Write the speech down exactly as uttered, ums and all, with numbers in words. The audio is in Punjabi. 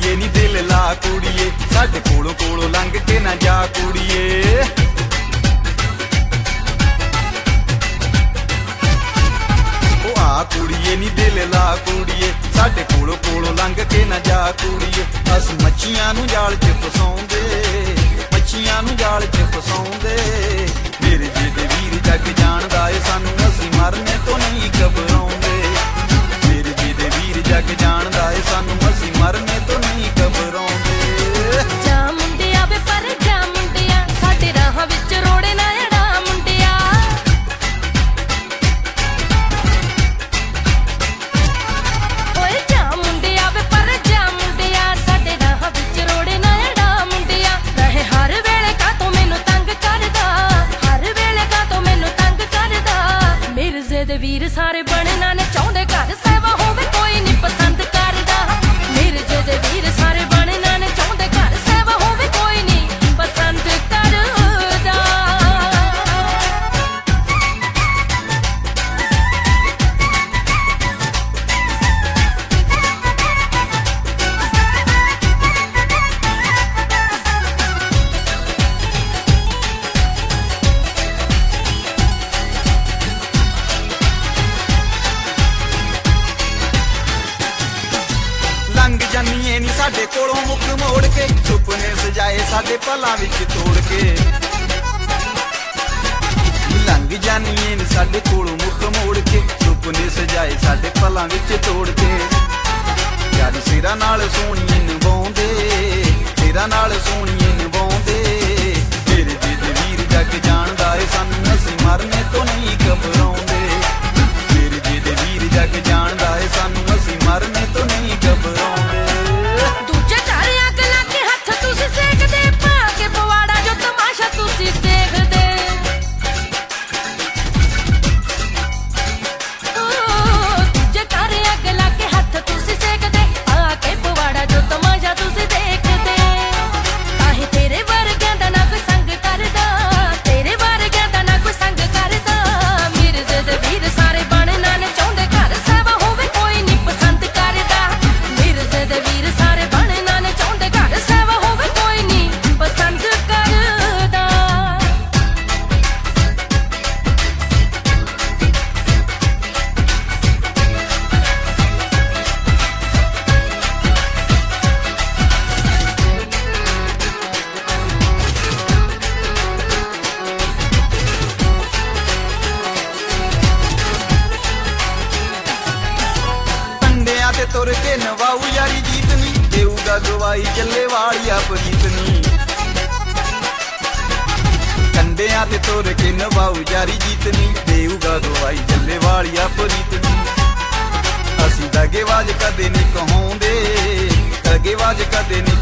ਕੁੜੀਏ ਨੀ ਦਿਲ ਲਾ ਕੁੜੀਏ, ਸਾਡੇ ਕੋਲੋਂ ਕੋਲੋਂ ਲੰਘ ਕੇ ਨਾ ਜਾ ਕੁੜੀਏ। ਉਹ ਆ ਕੁੜੀਏ ਨੀ ਦਿਲ ਲਾ ਕੁੜੀਏ, ਸਾਡੇ ਕੋਲੋਂ ਕੋਲੋਂ ਲੰਘ ਕੇ ਨਾ ਜਾ ਕੁੜੀਏ। ਅਸੀਂ ਮੱਛੀਆਂ ਨੂੰ ਜਾਲ 'ਚ ਫਸਾਉਂਦੇ, ਮੱਛੀਆਂ ਨੂੰ ਜਾਲ 'ਚ ਫਸਾਉਂਦੇ। ਮੇਰੇ ਜਿਹਦੇ ਵੀਰ ਜੱਗ ਜਾਣਦਾ ਏ ਸਾਨੂੰ, ਅਸੀਂ ਮਰਨੇ ਤੋਂ ਨਹੀਂ ਘਬਰਾਉਂਦੇ। ਮੇਰੇ ਜਿਹਦੇ ਵੀਰ ਜੱਗ ਜਾਣਦਾ ਏ ਸਾਨੂੰ, ਅਸੀਂ ਮਰਨੇ ਤੋਂ ਨਹੀਂ ਘਬਰਾਉਂਦੇ। ਜਾ ਮੁੰਡਿਆ ਵੇ ਪਰ ਜਾ ਮੁੰਡਿਆ, ਸਾਡੇ ਰਾਹਾਂ ਵਿੱਚ ਰੋੜੇ ਨਾ ਅੜਾ ਮੁੰਡਿਆ। ਓਏ ਜਾ ਮੁੰਡਿਆ ਵੇ ਪਰ ਜਾ ਮੁੰਡਿਆ, ਸਾਡੇ ਰਾਹਾਂ ਵਿੱਚ ਰੋੜੇ ਨਾ ਅੜਾ ਮੁੰਡਿਆ। ਰਹੇ ਹਰ ਵੇਲੇ ਕਾਤੋਂ ਮੈਨੂੰ ਤੰਗ ਕਰਦਾ, ਹਰ ਵੇਲੇ ਕਾਤੋਂ ਮੈਨੂੰ ਤੰਗ ਕਰਦਾ। ਮਿਰਜ਼ੇ ਦੇ ਵੀਰ ਸਾਰੇ ਬਣਨਾ ਨੇ ਚਾਹੁੰਦੇ, ਘਰ ਸੇਵਾ ਹੋਵੇ ਕੋਈ ਨਹੀਂ ਪਸੰਦ ਕਰਦਾ। ਮਿਰਜ਼ੇ ਦੇ ਵੀਰ ਸਾਰੇ ਬਣਨਾ ਨੇ ਚਾਹੁੰਦੇ, ਘਰ ਸੇਵਾ ਹੋਵੇ ਕੋਈ ਨਹੀਂ ਪਸੰਦ ਕਰਦਾ। ਲੰਘ ਜਾਨੀਏ ਨੀ ਸਾਡੇ ਕੋਲੋਂ ਮੁੱਖ ਮੋੜ ਕੇ, ਸੁਪਨੇ ਸਜਾਏ ਸਾਡੇ ਪਲਾਂ ਵਿੱਚ ਤੋੜ ਕੇ। ਲੰਘ ਜਾਨੀਏ ਨੀ ਸਾਡੇ ਕੋਲੋਂ ਮੁੱਖ ਮੋੜ ਕੇ, ਸੁਪਨੇ ਸਜਾਏ ਸਾਡੇ ਪਲਾਂ ਵਿੱਚ ਤੋੜ ਕੇ। ਯਾਰ ਸਿਰਾਂ ਨਾਲ ਸੋਹਣੀਏ ਨਿਭਾਉਂਦੇ, ਸਿਰਾਂ ਨਾਲ ਸੋਹਣੀਏ ਨਿਭਾਉਂਦੇ। ਮੇਰੇ ਜਿਹਦੇ ਵੀਰ ਜੱਗ ਜਾਣਦਾ ਏ ਸਾਨੂੰ, ਅਸੀਂ ਮਰਨੇ ਤੋਂ ਨਹੀਂ ਘਬਰਾਉਂਦੇ। ਮੇਰੇ ਜਿਹਦੇ ਵੀਰ ਜੱਗ ਜਾਣਦਾ ਏ ਸਾਨੂੰ, ਅਸੀਂ ਮਰਨੇ ਤੋਂ ਨਹੀਂ ਘਬਰਾਉਂਦੇ। ਦੂਜੇ ਘਰ ਅੱਗ ਲਾ ਕੇ ਹੱਥ ਤੁਸੀਂ ਸੇਕਦੇ, ਪਾ ਕੇ ਪਵਾੜਾ ਜੋ ਤਮਾਸ਼ਾ ਤੁਸੀਂ ਦੇਖਦੇ। ਓ ਦੂਜੇ ਘਰ ਅੱਗ ਲਾ ਕੇ ਹੱਥ ਤੁਸੀਂ ਸੇਕਦੇ, ਪਾ ਕੇ ਪਵਾੜਾ ਜੋ ਤਮਾਸ਼ਾ ਤੁਸੀਂ ਦੇਖਦੇ। ਤਾਹੀਂ ਤੇਰੇ ਵਰਗਿਆਂ ਦਾ ਨਾ ਕੋਈ ਸੰਗ ਕਰਦਾ, ਤੇਰੇ ਵਰਗਿਆਂ ਦਾ ਨਾ ਕੋਈ ਸੰਗ ਕਰਦਾ। ਮਿਰਜ਼ੇ ਦੇ ਵੀਰ ਸਾਰੇ ਬਣਨਾ ਨੇ ਚਾਹੁੰਦੇ, ਘਰ ਸੇਵਾ ਹੋਵੇ ਕੋਈ ਨਹੀਂ ਪਸੰਦ ਕਰਦਾ। ਮਿਰਜ਼ੇ ਦੇ ਵੀਰ ਸਾਰੇ ਬਣਨਾ ਨੇ ਚਾਹੁੰਦੇ, ਘਰ ਸੇਵਾ ਹੋਵੇ ਕੋਈ ਨਹੀਂ ਪਸੰਦ ਕਰਦਾ। ਕੰਡਿਆਂ ਤੇ ਤੁਰ ਕੇ ਨਵਾਊ ਯਾਰੀ ਜੀਤਨੀ, ਦੇਊਗਾ ਗਵਾਈ ਚੱਲੇ ਵਾਲੀਆ ਪ੍ਰੀਤਨੀ। ਕੰਡਿਆਂ ਤੇ ਤੁਰ ਕੇ ਨਵਾਊ ਯਾਰੀ ਜੀਤਨੀ, ਦੇਊਗਾ ਗਵਾਈ ਚੱਲੇ ਵਾਲੀਆ ਪ੍ਰੀਤਨੀ। ਅਸੀਂ ਦਗੇਬਾਜ਼ ਕਦੇ ਨਹੀਂ ਕਹਾਉਂਦੇ, ਦਗੇਬਾਜ਼ ਕਦੇ ਨਹੀਂ